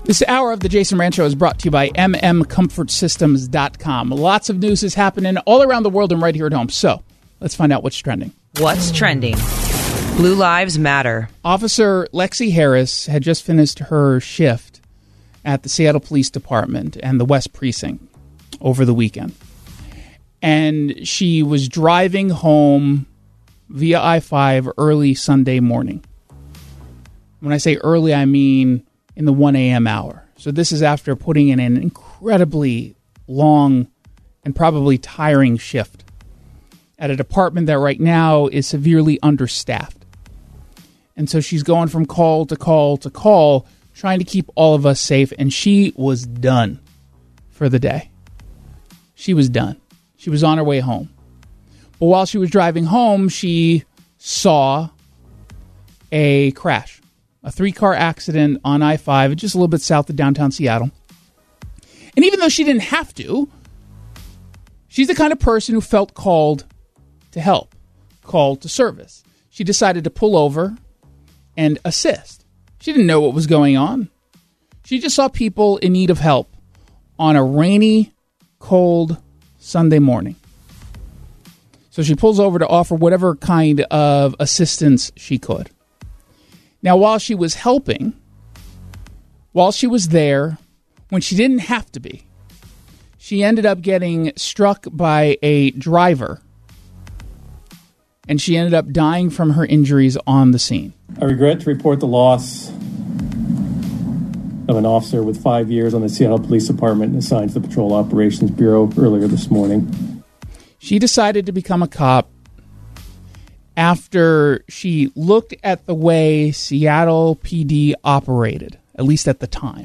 This hour of the Jason Rand Show is brought to you by mmcomfortsystems.com. Lots of news is happening all around the world and right here at home. So let's find out what's trending. What's trending? Blue Lives Matter. Officer Lexi Harris had just finished her shift at the Seattle Police Department and the West Precinct over the weekend. And she was driving home via I-5 early Sunday morning. When I say early, I mean in the 1 a.m. hour. So this is after putting in an incredibly long and probably tiring shift at a department that right now is severely understaffed. And so she's going from call to call to call, trying to keep all of us safe, and she was done for the day. She was done. She was on her way home. But while she was driving home, she saw a crash. A 3-car accident on I-5, just a little bit south of downtown Seattle. And even though she didn't have to, she's the kind of person who felt called to help, called to service. She decided to pull over and assist. She didn't know what was going on. She just saw people in need of help on a rainy, cold Sunday morning. So she pulls over to offer whatever kind of assistance she could. Now, while she was helping, while she was there, when she didn't have to be, she ended up getting struck by a driver, and she ended up dying from her injuries on the scene. I regret to report the loss of an officer with 5 years on the Seattle Police Department assigned to the Patrol Operations Bureau earlier this morning. She decided to become a cop after she looked at the way Seattle PD operated, at least at the time.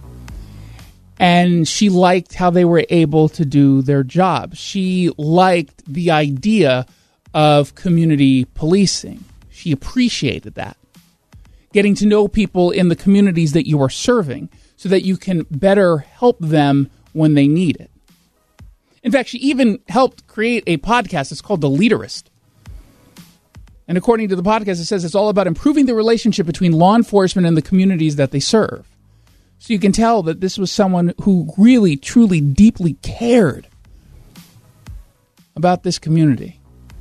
And she liked how they were able to do their job. She liked the idea of community policing. She appreciated that. Getting to know people in the communities that you are serving so that you can better help them when they need it. In fact, she even helped create a podcast. It's called The Leaderist. And according to the podcast, it says it's all about improving the relationship between law enforcement and the communities that they serve. So you can tell that this was someone who really, truly, deeply cared about this community.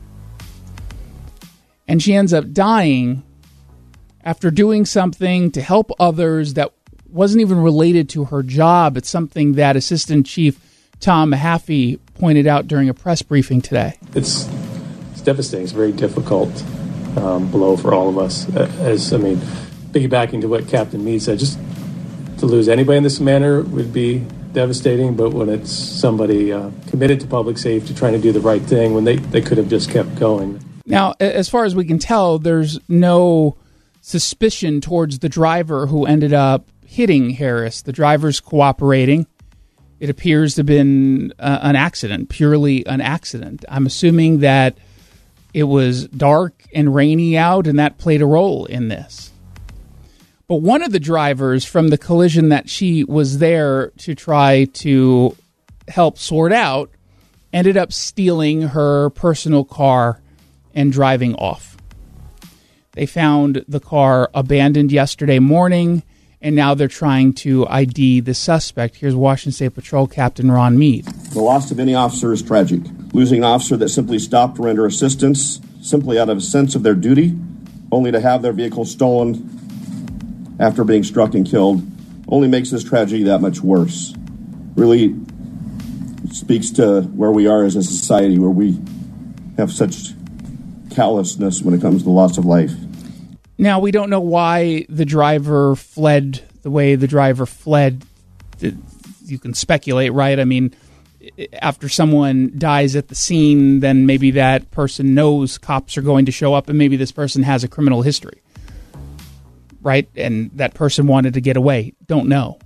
And she ends up dying after doing something to help others that wasn't even related to her job. It's something that Assistant Chief Tom Mahaffey pointed out during a press briefing today. It's devastating. It's a very difficult blow for all of us. Piggybacking to what Captain Meade said, just to lose anybody in this manner would be devastating, but when it's somebody committed to public safety, trying to do the right thing, when they could have just kept going. Now, as far as we can tell, there's no suspicion towards the driver who ended up hitting Harris. The driver's cooperating. It appears to have been an accident, purely an accident. I'm assuming that it was dark and rainy out, and that played a role in this. But one of the drivers from the collision that she was there to try to help sort out ended up stealing her personal car and driving off. They found the car abandoned yesterday morning, and now they're trying to ID the suspect. Here's Washington State Patrol Captain Ron Meade. The loss of any officer is tragic. Losing an officer that simply stopped to render assistance, simply out of a sense of their duty, only to have their vehicle stolen after being struck and killed, only makes this tragedy that much worse. Really speaks to where we are as a society, where we have such callousness when it comes to the loss of life. Now, we don't know why the driver fled the way the driver fled. You can speculate, right? I mean, after someone dies at the scene, then maybe that person knows cops are going to show up, and maybe this person has a criminal history, right? And that person wanted to get away. Don't know.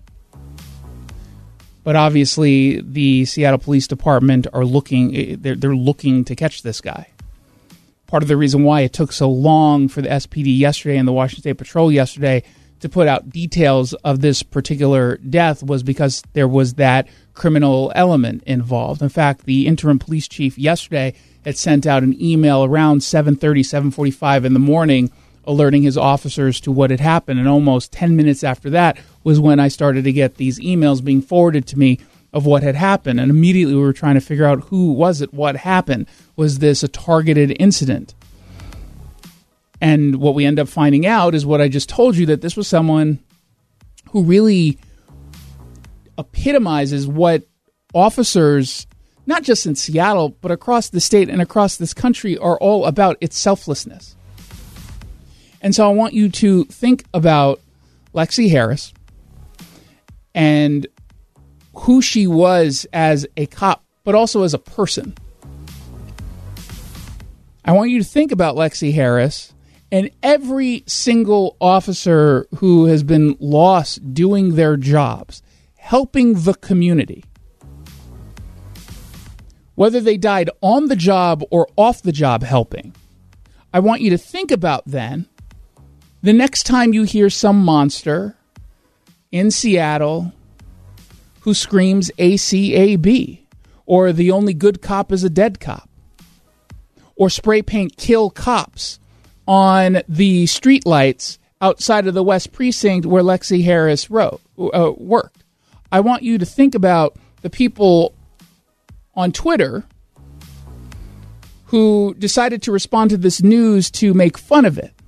But obviously, the Seattle Police Department are looking. They're looking to catch this guy. Part of the reason why it took so long for the SPD yesterday and the Washington State Patrol yesterday to put out details of this particular death was because there was that criminal element involved. In fact, the interim police chief yesterday had sent out an email around 7:30, 7:45 in the morning alerting his officers to what had happened. And almost 10 minutes after that was when I started to get these emails being forwarded to me of what had happened. And immediately we were trying to figure out who was it, what happened. Was this a targeted incident? And what we end up finding out is what I just told you, that this was someone who really epitomizes what officers, not just in Seattle, but across the state and across this country, are all about. It's selflessness. And so I want you to think about Lexi Harris and who she was as a cop, but also as a person. I want you to think about Lexi Harris and every single officer who has been lost doing their jobs, helping the community. Whether they died on the job or off the job helping. I want you to think about then, the next time you hear some monster in Seattle who screams ACAB, or the only good cop is a dead cop, or spray paint kill cops on the streetlights outside of the West Precinct where Lexi Harris worked. I want you to think about the people on Twitter who decided to respond to this news to make fun of it.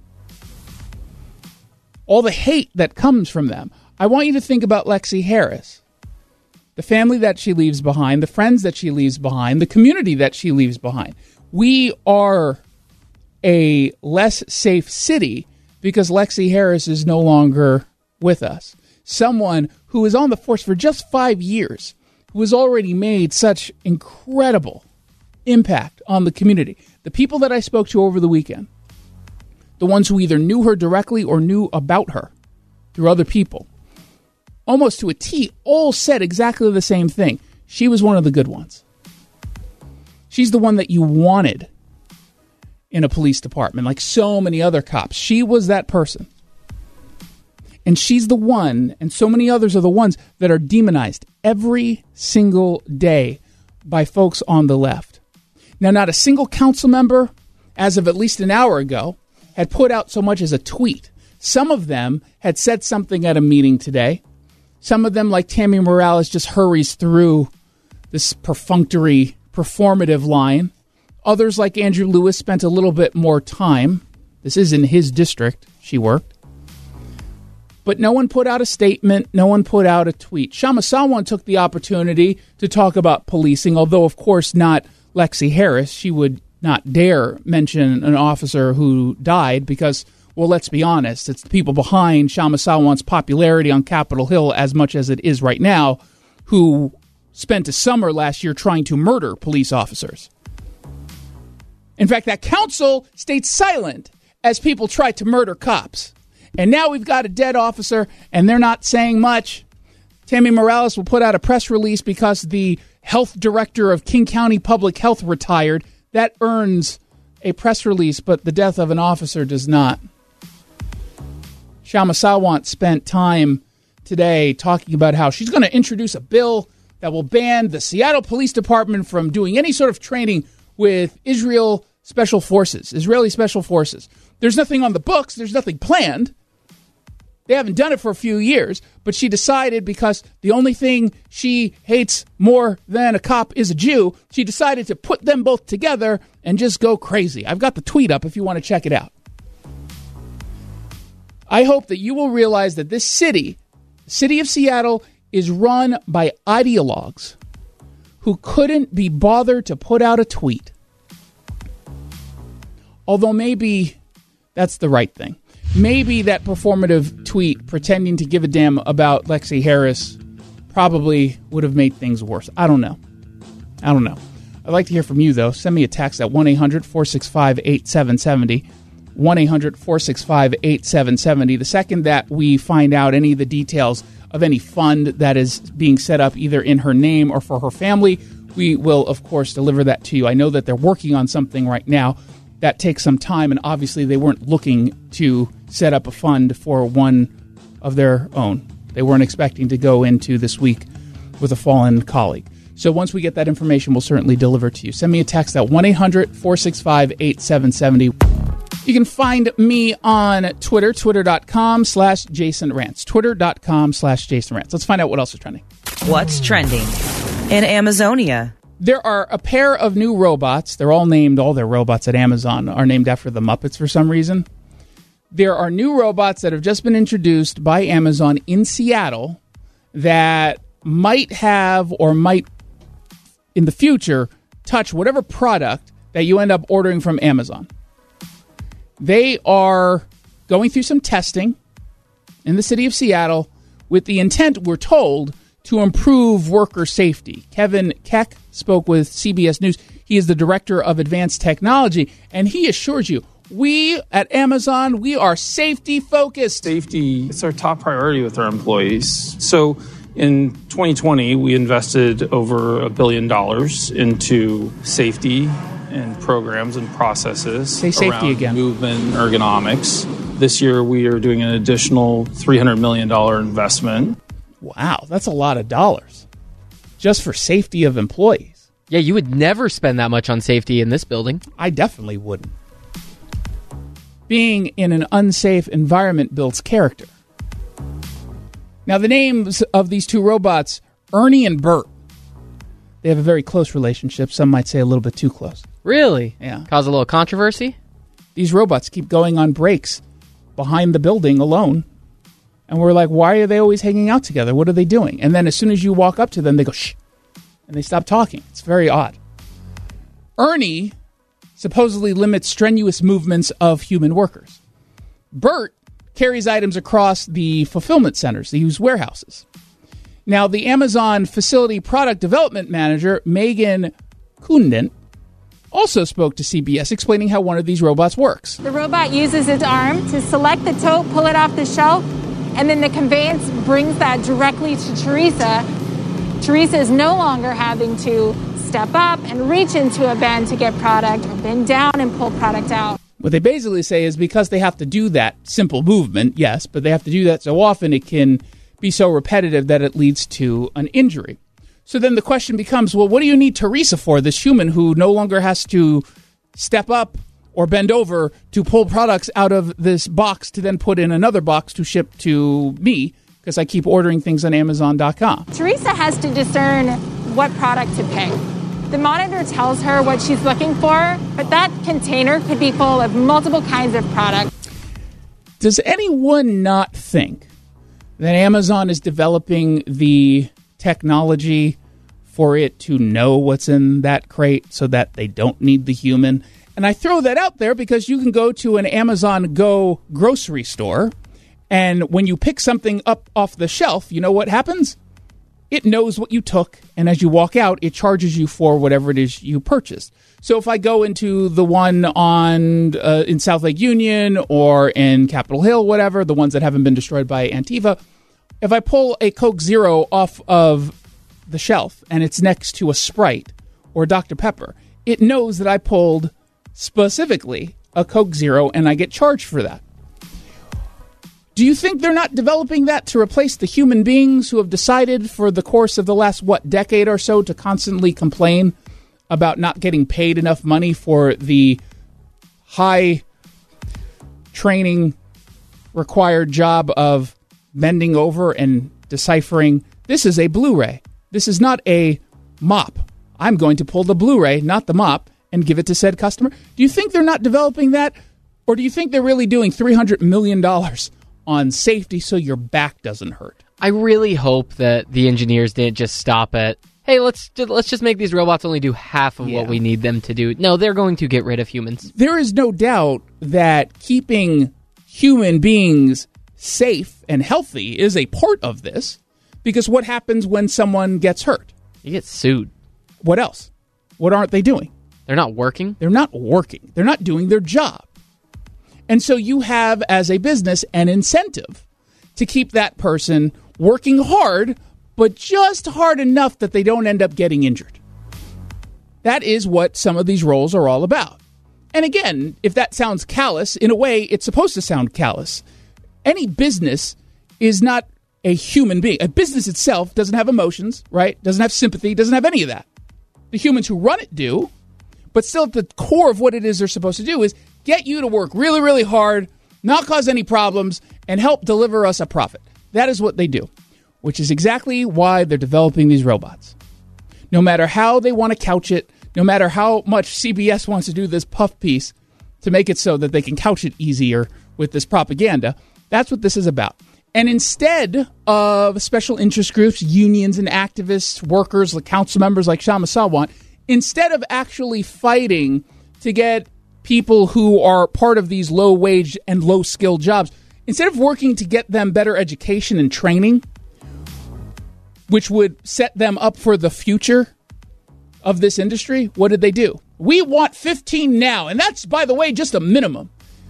All the hate that comes from them. I want you to think about Lexi Harris. The family that she leaves behind, the friends that she leaves behind, the community that she leaves behind. We are a less safe city because Lexi Harris is no longer with us. Someone who was on the force for just 5 years, who has already made such incredible impact on the community. The people that I spoke to over the weekend, the ones who either knew her directly or knew about her through other people, almost to a T, all said exactly the same thing. She was one of the good ones. She's the one that you wanted in a police department, like so many other cops. She was that person. And she's the one, and so many others are the ones that are demonized every single day by folks on the left. Now, not a single council member, as of at least an hour ago, had put out so much as a tweet. Some of them had said something at a meeting today. Some of them, like Tammy Morales, just hurries through this perfunctory, performative line. Others, like Andrew Lewis, spent a little bit more time. This is in his district. She worked. But no one put out a statement. No one put out a tweet. Kshama Sawant took the opportunity to talk about policing, although, of course, not Lexi Harris. She would not dare mention an officer who died because, well, let's be honest, it's the people behind Kshama Sawant's popularity on Capitol Hill as much as it is right now who spent a summer last year trying to murder police officers. In fact, that council stayed silent as people tried to murder cops. And now we've got a dead officer, and they're not saying much. Tammy Morales will put out a press release because the health director of King County Public Health retired. That earns a press release, but the death of an officer does not. Kshama Sawant spent time today talking about how she's going to introduce a bill that will ban the Seattle Police Department from doing any sort of training with Israeli Special Forces. There's nothing on the books. There's nothing planned. They haven't done it for a few years, but she decided because the only thing she hates more than a cop is a Jew, she decided to put them both together and just go crazy. I've got the tweet up if you want to check it out. I hope that you will realize that this city, the city of Seattle, is run by ideologues who couldn't be bothered to put out a tweet. Although maybe that's the right thing. Maybe that performative tweet pretending to give a damn about Lexi Harris probably would have made things worse. I don't know. I'd like to hear from you, though. Send me a text at 1-800-465-8770. 1-800-465-8770. The second that we find out any of the details of any fund that is being set up either in her name or for her family, we will, of course, deliver that to you. I know that they're working on something right now. That takes some time, and obviously they weren't looking to set up a fund for one of their own. They weren't expecting to go into this week with a fallen colleague. So once we get that information, we'll certainly deliver to you. Send me a text at 1-800-465-8770. You can find me on Twitter, twitter.com/JasonRants. Twitter.com/JasonRants. Let's find out what else is trending. What's trending in Amazonia? There are a pair of new robots. They're all named, all their robots at Amazon are named after the Muppets for some reason. There are new robots that have just been introduced by Amazon in Seattle that might have or might in the future touch whatever product that you end up ordering from Amazon. They are going through some testing in the city of Seattle with the intent, we're told, to improve worker safety. Kevin Keck spoke with CBS News. He is the director of advanced technology, and he assures you, we at Amazon, we are safety focused. Safety, it's our top priority with our employees. So in 2020, we invested over $1 billion into safety and programs and processes. Say safety around again. Movement and ergonomics. This year, we are doing an additional $300 million investment. Wow, that's a lot of dollars just for safety of employees. Yeah, you would never spend that much on safety in this building. I definitely wouldn't. Being in an unsafe environment builds character. Now, the names of these two robots, Ernie and Bert, they have a very close relationship. Some might say a little bit too close. Really? Yeah. Cause a little controversy? These robots keep going on breaks behind the building alone. And we're like, why are they always hanging out together? What are they doing? And then as soon as you walk up to them, they go, shh. And they stop talking. It's very odd. Ernie supposedly limits strenuous movements of human workers. Bert carries items across the fulfillment centers, these warehouses. Now, the Amazon Facility Product Development Manager, Megan Kundent, also spoke to CBS explaining how one of these robots works. The robot uses its arm to select the tote, pull it off the shelf, and then the conveyance brings that directly to Teresa. Teresa is no longer having to step up and reach into a bin to get product or bend down and pull product out. What they basically say is because they have to do that simple movement, yes, but they have to do that so often it can be so repetitive that it leads to an injury. So then the question becomes, well, what do you need Teresa for, this human who no longer has to step up or bend over to pull products out of this box to then put in another box to ship to me, because I keep ordering things on Amazon.com. Teresa has to discern what product to pick. The monitor tells her what she's looking for, but that container could be full of multiple kinds of products. Does anyone not think that Amazon is developing the technology for it to know what's in that crate so that they don't need the human? And I throw that out there because you can go to an Amazon Go grocery store, and when you pick something up off the shelf, you know what happens? It knows what you took, and as you walk out, it charges you for whatever it is you purchased. So if I go into the one on in South Lake Union or in Capitol Hill, whatever, the ones that haven't been destroyed by Antifa, if I pull a Coke Zero off of the shelf and it's next to a Sprite or Dr. Pepper, it knows that I pulled specifically a Coke Zero and I get charged for that. Do you think they're not developing that to replace the human beings who have decided for the course of the last, decade or so to constantly complain about not getting paid enough money for the high training required job of bending over and deciphering, this is a Blu-ray. This is not a mop. I'm going to pull the Blu-ray, not the mop, and give it to said customer. Do you think they're not developing that? Or do you think they're really doing $300 million on safety so your back doesn't hurt? I really hope that the engineers didn't just stop at, hey, let's just make these robots only do half of what we need them to do. No, they're going to get rid of humans. There is no doubt that keeping human beings safe and healthy is a part of this, because what happens when someone gets hurt? You get sued. What else? What aren't they doing? They're not working? They're not working. They're not doing their job. And so you have, as a business, an incentive to keep that person working hard, but just hard enough that they don't end up getting injured. That is what some of these roles are all about. And again, if that sounds callous, in a way, it's supposed to sound callous. Any business is not a human being. A business itself doesn't have emotions, right? Doesn't have sympathy, doesn't have any of that. The humans who run it do, but still at the core of what it is they're supposed to do is get you to work really, really hard, not cause any problems, and help deliver us a profit. That is what they do, which is exactly why they're developing these robots. No matter how they want to couch it, no matter how much CBS wants to do this puff piece to make it so that they can couch it easier with this propaganda, that's what this is about. And instead of special interest groups, unions and activists, workers, like council members like Kshama Sawant, instead of actually fighting to get people who are part of these low-wage and low-skilled jobs, instead of working to get them better education and training, which would set them up for the future of this industry, what did they do? We want 15 now, and that's, by the way, just a minimum.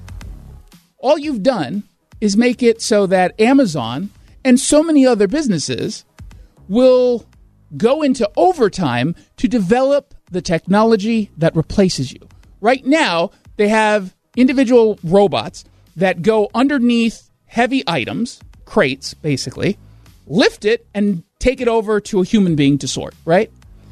All you've done is make it so that Amazon and so many other businesses will go into overtime to develop the technology that replaces you. Right now, they have individual robots that go underneath heavy items, crates, basically, lift it, and take it over to a human being to sort, right?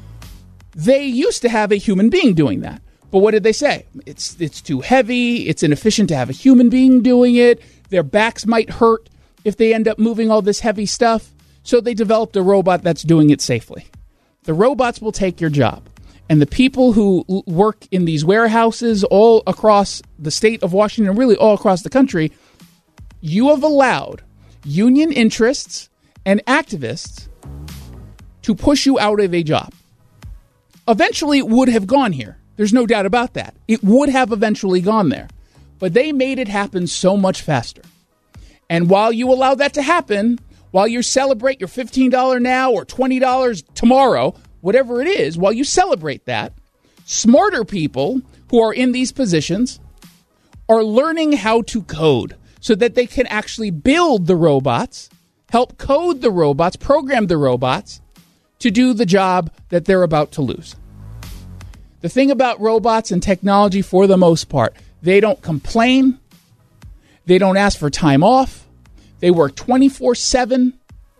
They used to have a human being doing that. But what did they say? It's too heavy. It's inefficient to have a human being doing it. Their backs might hurt if they end up moving all this heavy stuff. So they developed a robot that's doing it safely. The robots will take your job. And the people who work in these warehouses all across the state of Washington, really all across the country, you have allowed union interests and activists to push you out of a job. Eventually, it would have gone here. There's no doubt about that. It would have eventually gone there. But they made it happen so much faster. And while you allow that to happen, while you celebrate your $15 now or $20 tomorrow, whatever it is, while you celebrate that, smarter people who are in these positions are learning how to code so that they can actually build the robots, help code the robots, program the robots to do the job that they're about to lose. The thing about robots and technology, for the most part, they don't complain. They don't ask for time off. They work 24/7.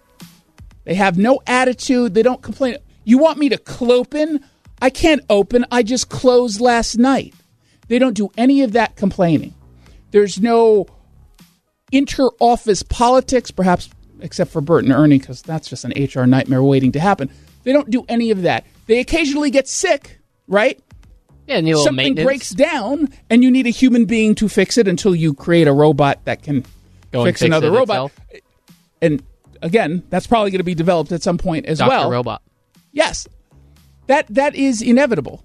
They have no attitude. They don't complain. You want me to open? I can't open. I just closed last night. They don't do any of that complaining. There's no inter-office politics, perhaps except for Bert and Ernie, because that's just an HR nightmare waiting to happen. They don't do any of that. They occasionally get sick, right? Yeah, and something breaks down, and you need a human being to fix it until you create a robot that can fix another robot. Itself. And again, that's probably going to be developed at some point as well. Dr. Robot. Yes. That is inevitable.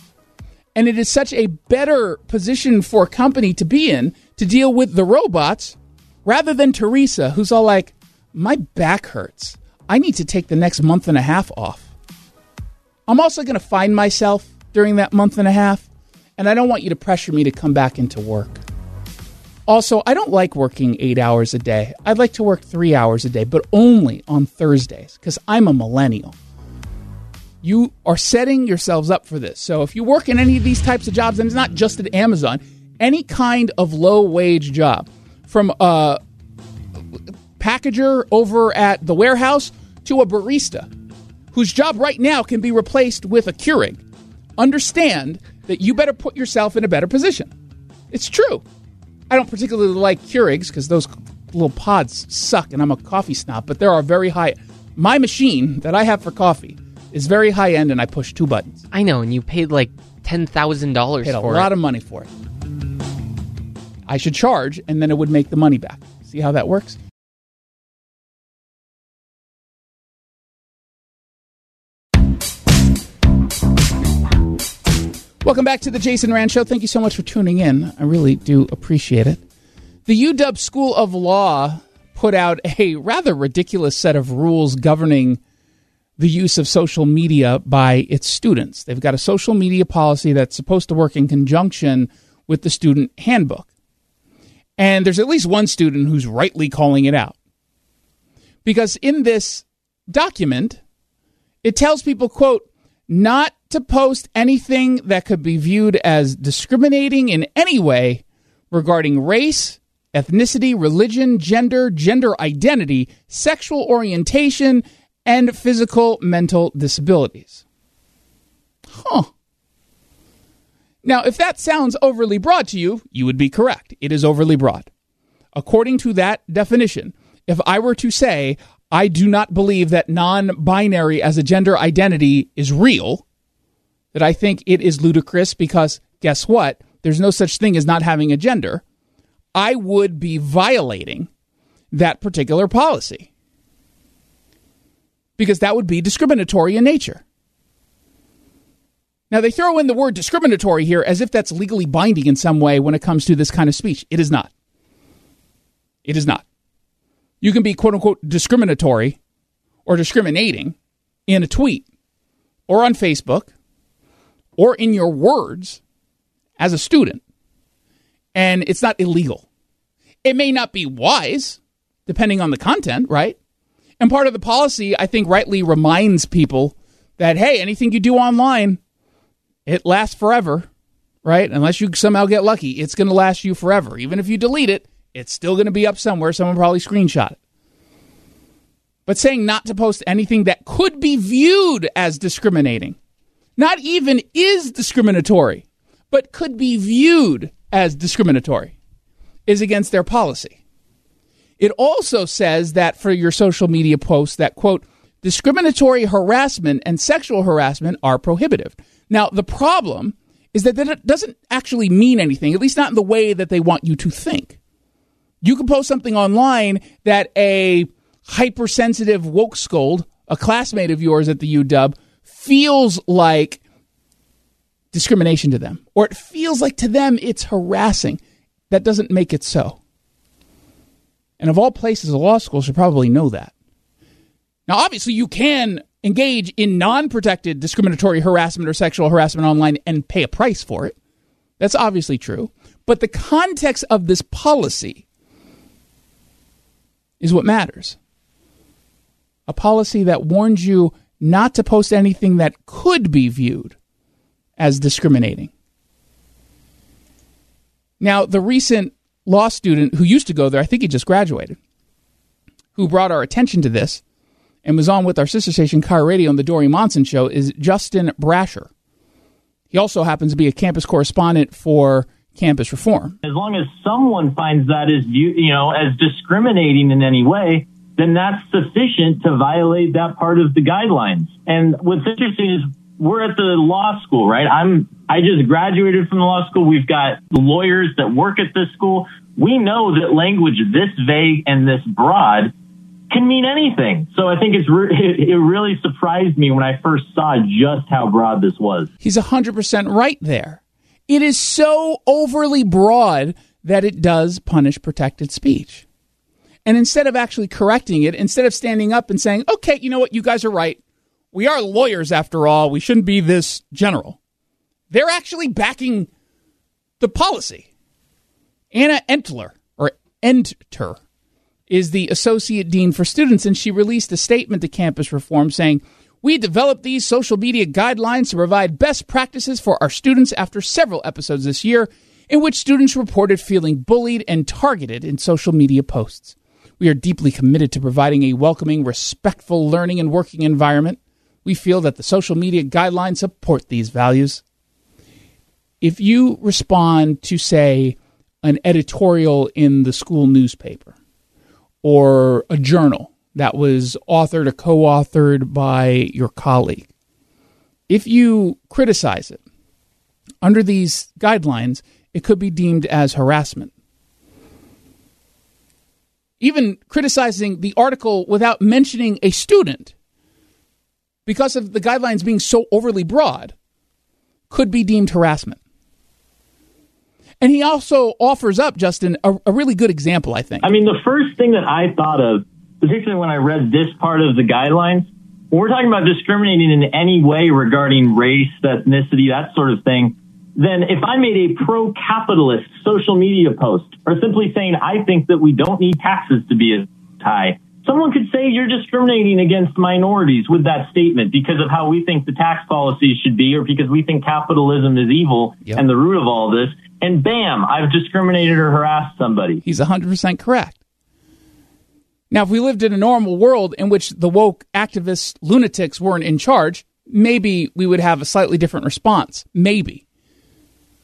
And it is such a better position for a company to be in to deal with the robots rather than Teresa, who's all like, my back hurts. I need to take the next month and a half off. I'm also going to find myself during that month and a half, and I don't want you to pressure me to come back into work. Also, I don't like working 8 hours a day. I'd like to work 3 hours a day, but only on Thursdays, because I'm a millennial. You are setting yourselves up for this. So if you work in any of these types of jobs, and it's not just at Amazon, any kind of low-wage job, from a packager over at the warehouse to a barista, whose job right now can be replaced with a Keurig, understand that you better put yourself in a better position. It's true. I don't particularly like Keurigs because those little pods suck and I'm a coffee snob, but there are very high... My machine that I have for coffee is very high end and I push 2 buttons. I know, and you paid like $10,000 for it. Paid a lot of money for it. I should charge and then it would make the money back. See how that works? Welcome back to the Jason Rand Show. Thank you so much for tuning in. I really do appreciate it. The UW School of Law put out a rather ridiculous set of rules governing the use of social media by its students. They've got a social media policy that's supposed to work in conjunction with the student handbook. And there's at least one student who's rightly calling it out. Because in this document, it tells people, quote, not to post anything that could be viewed as discriminating in any way regarding race, ethnicity, religion, gender identity, sexual orientation, and physical mental disabilities. Now, if that sounds overly broad to you, you would be correct. It is overly broad. According to that definition, if I were to say, I do not believe that non-binary as a gender identity is real, that I think it is ludicrous because, guess what? There's no such thing as not having a gender. I would be violating that particular policy because that would be discriminatory in nature. Now, they throw in the word discriminatory here as if that's legally binding in some way when it comes to this kind of speech. It is not. It is not. You can be, quote unquote, discriminatory or discriminating in a tweet or on Facebook or in your words as a student, and it's not illegal. It may not be wise, depending on the content, right? And part of the policy, I think, rightly reminds people that, hey, anything you do online, it lasts forever, right? Unless you somehow get lucky, it's going to last you forever. Even if you delete it, it's still going to be up somewhere. Someone probably screenshot it. But saying not to post anything that could be viewed as discriminating, not even is discriminatory, but could be viewed as discriminatory, is against their policy. It also says that for your social media posts that, quote, discriminatory harassment and sexual harassment are prohibited. Now, the problem is that it doesn't actually mean anything, at least not in the way that they want you to think. You can post something online that a hypersensitive woke scold, a classmate of yours at the UW, feels like discrimination to them, or it feels like to them it's harassing. That doesn't make it so. And of all places, a law school should probably know that. Now, obviously, you can engage in non-protected discriminatory harassment or sexual harassment online and pay a price for it. That's obviously true. But the context of this policy is what matters. A policy that warns you not to post anything that could be viewed as discriminating. Now, the recent law student who used to go there, I think he just graduated, who brought our attention to this and was on with our sister station, KIRO Radio, on the Dory Monson Show, is Justin Brasher. He also happens to be a campus correspondent for Campus Reform. As long as someone finds that as discriminating in any way, then that's sufficient to violate that part of the guidelines. And what's interesting is we're at the law school, right? I just graduated from the law school. We've got lawyers that work at this school. We know that language this vague and this broad can mean anything. So I think it really surprised me when I first saw just how broad this was. He's 100% right there. It is so overly broad that it does punish protected speech. And instead of actually correcting it, instead of standing up and saying, okay, you know what, you guys are right. We are lawyers after all. We shouldn't be this general. They're actually backing the policy. Anna Entler, is the Associate Dean for Students, and she released a statement to Campus Reform saying, we developed these social media guidelines to provide best practices for our students after several episodes this year in which students reported feeling bullied and targeted in social media posts. We are deeply committed to providing a welcoming, respectful learning and working environment. We feel that the social media guidelines support these values. If you respond to, say, an editorial in the school newspaper or a journal that was authored or co-authored by your colleague, if you criticize it under these guidelines, it could be deemed as harassment. Even criticizing the article without mentioning a student, because of the guidelines being so overly broad, could be deemed harassment. And he also offers up, Justin, a really good example, I think. I mean, the first thing that I thought of, particularly when I read this part of the guidelines, when we're talking about discriminating in any way regarding race, ethnicity, that sort of thing, then if I made a pro-capitalist social media post or simply saying I think that we don't need taxes to be as high, someone could say you're discriminating against minorities with that statement because of how we think the tax policies should be or because we think capitalism is evil and the root of all this. And bam, I've discriminated or harassed somebody. He's 100% correct. Now, if we lived in a normal world in which the woke activist lunatics weren't in charge, maybe we would have a slightly different response. Maybe.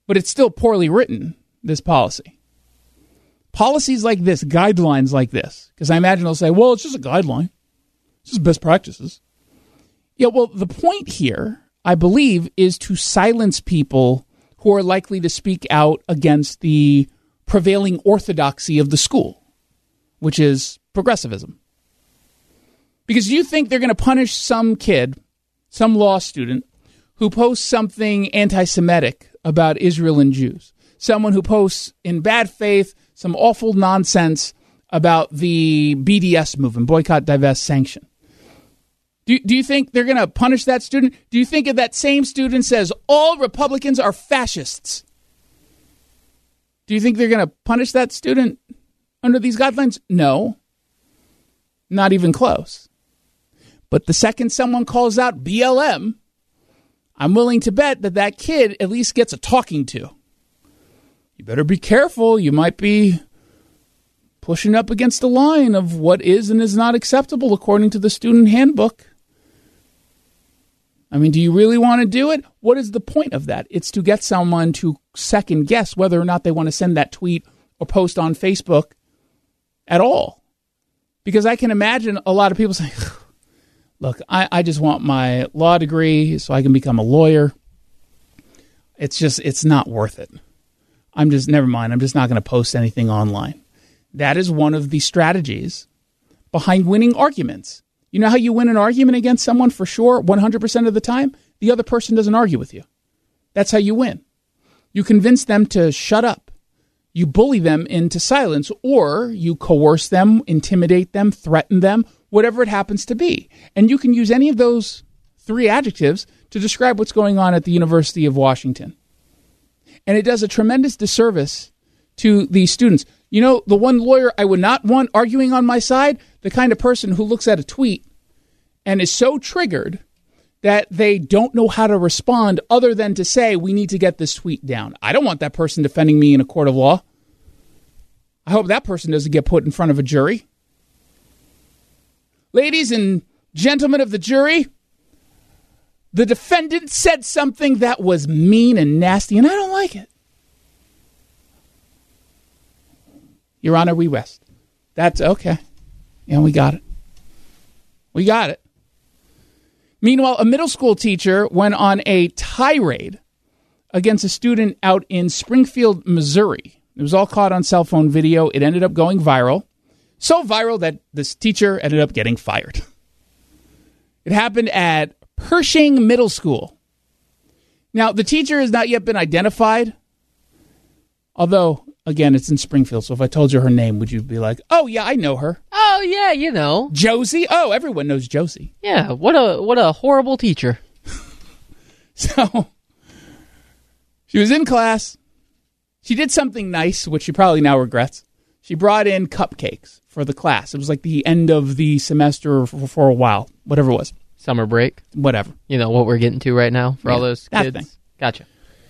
But it's still poorly written, this policy. Policies like this, guidelines like this, because I imagine they'll say, well, it's just a guideline. It's just best practices. Yeah, well, the point here, I believe, is to silence people who are likely to speak out against the prevailing orthodoxy of the school, which is progressivism. Because you think they're going to punish some kid, some law student, who posts something anti-Semitic about Israel and Jews, someone who posts in bad faith some awful nonsense about the BDS movement, boycott, divest, sanction. Do you think they're going to punish that student? Do you think if that same student says all Republicans are fascists, do you think they're going to punish that student under these guidelines? No, not even close. But the second someone calls out BLM, I'm willing to bet that that kid at least gets a talking to. You better be careful. You might be pushing up against the line of what is and is not acceptable according to the student handbook. I mean, do you really want to do it? What is the point of that? It's to get someone to second guess whether or not they want to send that tweet or post on Facebook at all. Because I can imagine a lot of people saying, look, I just want my law degree so I can become a lawyer. It's not worth it. Never mind. I'm just not going to post anything online. That is one of the strategies behind winning arguments. You know how you win an argument against someone for sure 100% of the time? The other person doesn't argue with you. That's how you win. You convince them to shut up. You bully them into silence, or you coerce them, intimidate them, threaten them, whatever it happens to be. And you can use any of those three adjectives to describe what's going on at the University of Washington. And it does a tremendous disservice to these students. You know, the one lawyer I would not want arguing on my side, the kind of person who looks at a tweet and is so triggered that they don't know how to respond other than to say, we need to get this tweet down. I don't want that person defending me in a court of law. I hope that person doesn't get put in front of a jury. Ladies and gentlemen of the jury, the defendant said something that was mean and nasty, and I don't like it. Your Honor, we rest. That's okay. Yeah, we got it. We got it. Meanwhile, a middle school teacher went on a tirade against a student out in Springfield, Missouri. It was all caught on cell phone video. It ended up going viral. So viral that this teacher ended up getting fired. It happened at Pershing Middle School. Now, the teacher has not yet been identified, although, again, it's in Springfield, so if I told you her name, would you be like, oh, yeah, I know her? Oh, yeah, you know. Josie? Oh, everyone knows Josie. Yeah, what a horrible teacher. So, she was in class. She did something nice, which she probably now regrets. She brought in cupcakes for the class. It was like the end of the semester for a while, whatever it was. Summer break. Whatever. You know what we're getting to right now for all those kids? Thing. Gotcha.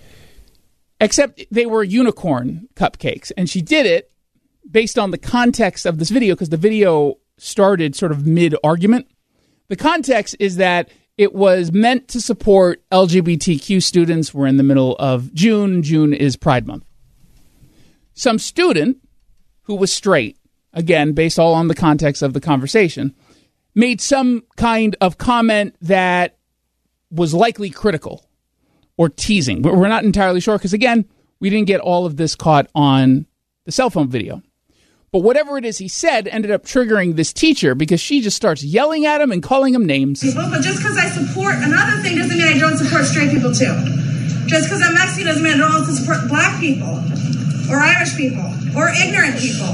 Except they were unicorn cupcakes. And she did it based on the context of this video, because the video started sort of mid-argument. The context is that it was meant to support LGBTQ students. We're in the middle of June. June is Pride Month. Some student who was straight, again, based all on the context of the conversation, made some kind of comment that was likely critical or teasing. But we're not entirely sure because, again, we didn't get all of this caught on the cell phone video. But whatever it is he said ended up triggering this teacher because she just starts yelling at him and calling him names. But just because I support another thing doesn't mean I don't support straight people too. Just because I'm Mexican doesn't mean I don't support black people or Irish people or ignorant people.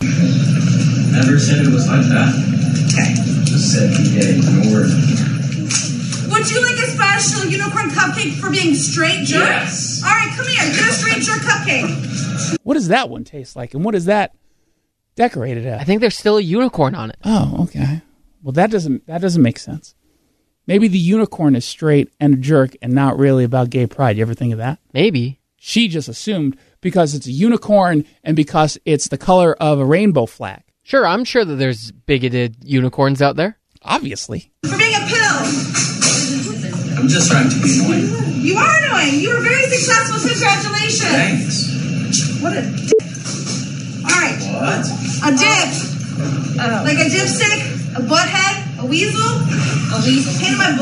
Never said it was like that. Okay. Just said he did. No word. Would you like a special unicorn cupcake for being straight jerk? Yes. All right, come here. Get a straight jerk cupcake. What does that one taste like? And what is that decorated as? I think there's still a unicorn on it. Oh, okay. Well, that doesn't make sense. Maybe the unicorn is straight and a jerk and not really about gay pride. You ever think of that? Maybe. She just assumed because it's a unicorn and because it's the color of a rainbow flag. Sure, I'm sure that there's bigoted unicorns out there. Obviously. For being a pill. I'm just trying to be annoying. You are annoying. You were very successful. Congratulations. Thanks. What a dip. All right. What? A dip. Like a dipstick, a butthead, a weasel. A weasel. Pain in my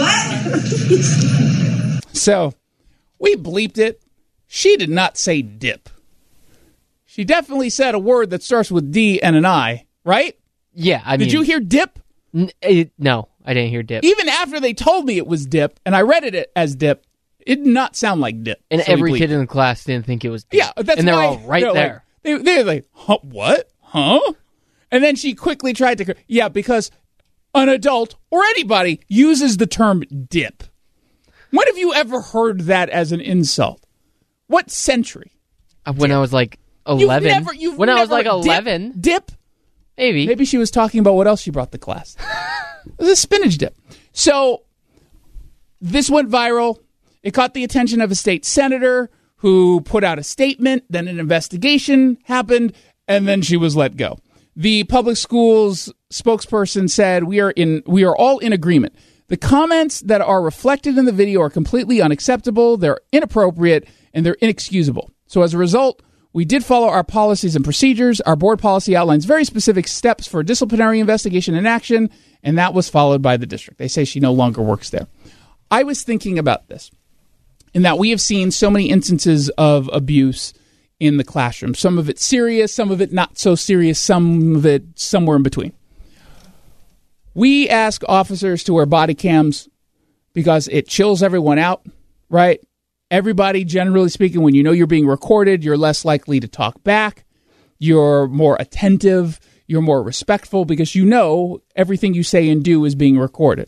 butt. So, we bleeped it. She did not say dip. She definitely said a word that starts with D and an I, right? Yeah, I mean... Did you hear dip? No, I didn't hear dip. Even after they told me it was dip, and I read it as dip, it did not sound like dip. And so every kid in the class didn't think it was dip. Yeah, that's and they're why, all right there. Like, they're like, huh, what? Huh? And then she quickly tried to... Yeah, because an adult or anybody uses the term dip. When have you ever heard that as an insult? What century? When I was like 11. When I was like 11. Dip? Maybe she was talking about what else she brought to class. It was a spinach dip. So this went viral. It caught the attention of a state senator who put out a statement. Then an investigation happened, and then she was let go. The public schools spokesperson said, we are all in agreement. The comments that are reflected in the video are completely unacceptable, they're inappropriate, and they're inexcusable. So as a result, we did follow our policies and procedures. Our board policy outlines very specific steps for disciplinary investigation and action, and that was followed by the district. They say she no longer works there. I was thinking about this, in that we have seen so many instances of abuse in the classroom. Some of it serious, some of it not so serious, some of it somewhere in between. We ask officers to wear body cams because it chills everyone out, right? Everybody, generally speaking, when you know you're being recorded, you're less likely to talk back. You're more attentive. You're more respectful because you know everything you say and do is being recorded.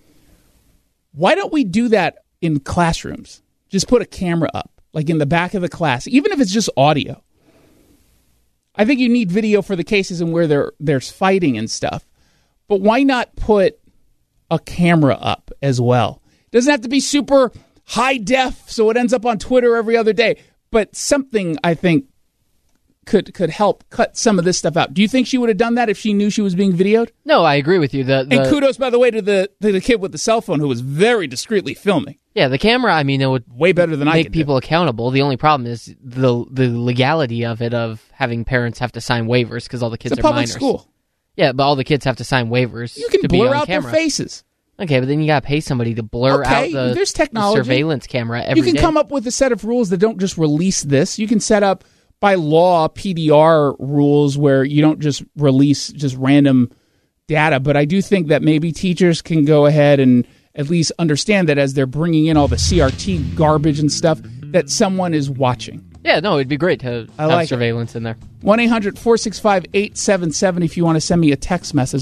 Why don't we do that in classrooms? Just put a camera up, like in the back of the class, even if it's just audio. I think you need video for the cases and where there's fighting and stuff. But why not put a camera up as well? It doesn't have to be super high def so it ends up on Twitter every other day. But something, I think, could help cut some of this stuff out. Do you think she would have done that if she knew she was being videoed? No, I agree with you. And kudos, by the way, to the kid with the cell phone who was very discreetly filming. Yeah, the camera, I mean, it would way better than make people accountable. The only problem is the legality of it, of having parents have to sign waivers because all the kids are minors. It's a public school. Yeah, but all the kids have to sign waivers. You can to blur be on out camera. their faces. Okay, but then you got to pay somebody to blur out there's technology. The surveillance camera every day. You can come up with a set of rules that don't just release this. You can set up, by law, PDR rules where you don't just release just random data. But I do think that maybe teachers can go ahead and at least understand that as they're bringing in all the CRT garbage and stuff, that someone is watching. Yeah, no, it'd be great to have surveillance in there. 1-800-465-8770 if you want to send me a text message.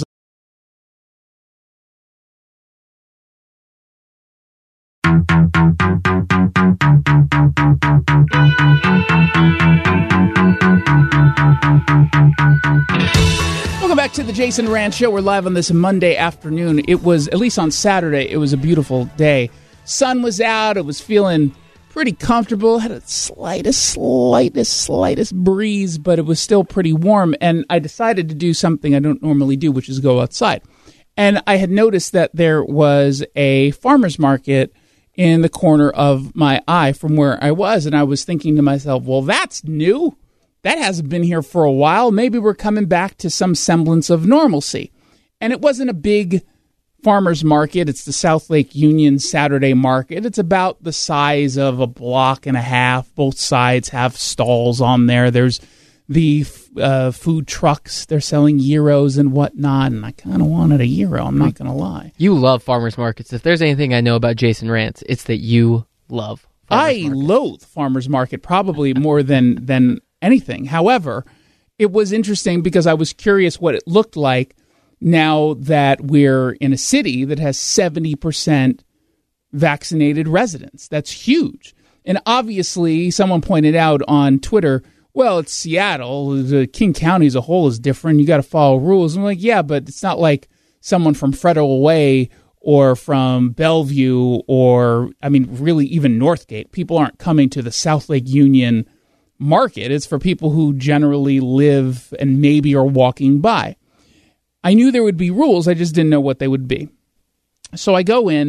Welcome back to the Jason Rand Show. We're live on this Monday afternoon. It was, at least on Saturday, it was a beautiful day. Sun was out. It was feeling pretty comfortable. Had a slightest breeze, but it was still pretty warm. And I decided to do something I don't normally do, which is go outside. And I had noticed that there was a farmer's market in the corner of my eye from where I was. And I was thinking to myself, well, that's new. That hasn't been here for a while. Maybe we're coming back to some semblance of normalcy. And it wasn't a big farmer's market. It's the South Lake Union Saturday market. It's about the size of a block and a half. Both sides have stalls on there. There's the food trucks. They're selling gyros and whatnot. And I kind of wanted a gyro. I'm not going to lie. You love farmer's markets. If there's anything I know about Jason Rants, it's that you love farmer's market. Loathe farmer's market probably more than anything. However, it was interesting because I was curious what it looked like now that we're in a city that has 70% vaccinated residents. That's huge. And obviously, someone pointed out on Twitter, well, it's Seattle. The King County as a whole is different. You got to follow rules. I'm like, yeah, but it's not like someone from Federal Way or from Bellevue or, I mean, really even Northgate. People aren't coming to the South Lake Union market. It's for people who generally live and maybe are walking by. I knew there would be rules. I just didn't know what they would be. So I go in,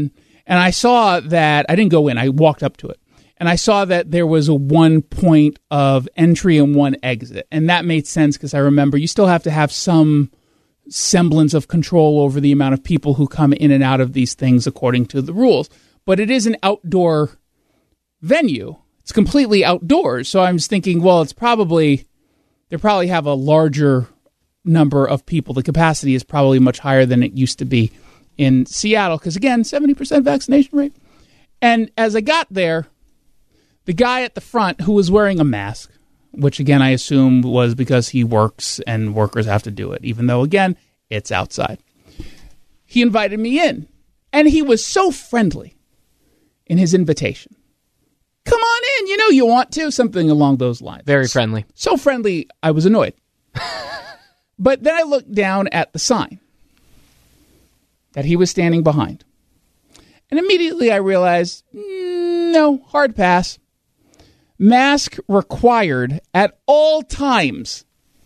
And I saw that, I didn't go in, I walked up to it. And I saw that there was a 1 point of entry and 1 exit. And that made sense because I remember you still have to have some semblance of control over the amount of people who come in and out of these things according to the rules. But it is an outdoor venue. It's completely outdoors. So I was thinking, well, they probably have a larger number of people. The capacity is probably much higher than it used to be in Seattle because, again, 70% vaccination rate. And as I got there, the guy at the front who was wearing a mask, which, again, I assume was because he works and workers have to do it, even though, again, it's outside. He invited me in, and he was so friendly in his invitation. Come on in, you want to, something along those lines. Very friendly. So friendly, I was annoyed. But then I looked down at the sign that he was standing behind. And immediately I realized, no, hard pass. Mask required at all times.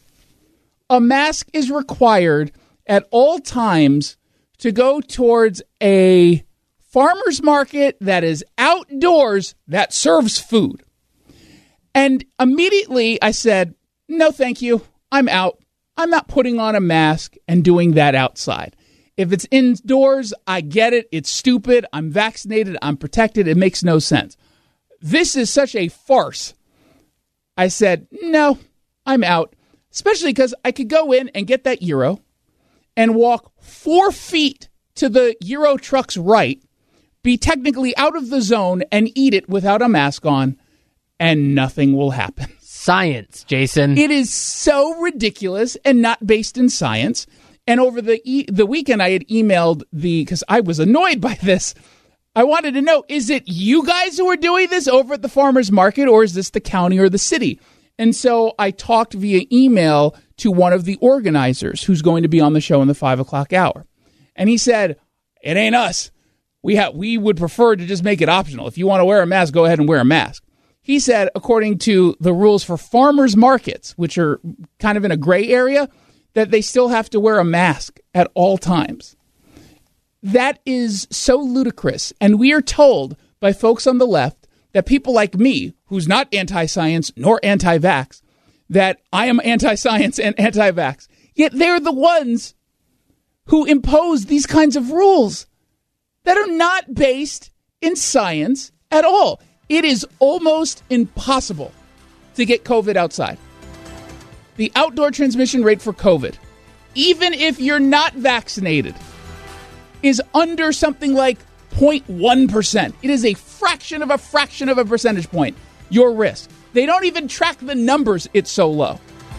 A mask is required at all times to go towards a farmer's market that is outdoors that serves food. And immediately I said, no, thank you. I'm out. I'm not putting on a mask and doing that outside. If it's indoors, I get it. It's stupid. I'm vaccinated. I'm protected. It makes no sense. This is such a farce. I said, no, I'm out. Especially because I could go in and get that gyro and walk 4 feet to the gyro truck's right, be technically out of the zone and eat it without a mask on, and nothing will happen. Science, Jason. It is so ridiculous and not based in science. And over the weekend, I had emailed because I was annoyed by this. I wanted to know, is it you guys who are doing this over at the farmer's market, or is this the county or the city? And so I talked via email to one of the organizers who's going to be on the show in the 5 o'clock hour. And he said, it ain't us. We would prefer to just make it optional. If you want to wear a mask, go ahead and wear a mask. He said, according to the rules for farmers markets, which are kind of in a gray area, that they still have to wear a mask at all times. That is so ludicrous. And we are told by folks on the left that people like me, who's not anti-science nor anti-vax, that I am anti-science and anti-vax. Yet they're the ones who impose these kinds of rules that are not based in science at all. It is almost impossible to get COVID outside. The outdoor transmission rate for COVID, even if you're not vaccinated, is under something like 0.1%. It is a fraction of a percentage point, your risk. They don't even track the numbers, it's so low.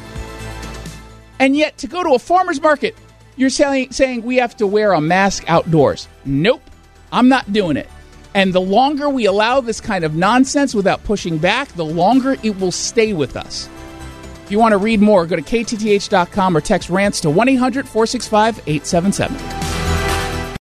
And yet, to go to a farmer's market, you're saying we have to wear a mask outdoors. Nope, I'm not doing it. And the longer we allow this kind of nonsense without pushing back, the longer it will stay with us. If you want to read more, go to KTTH.com or text RANTS to 1-800-465-8770.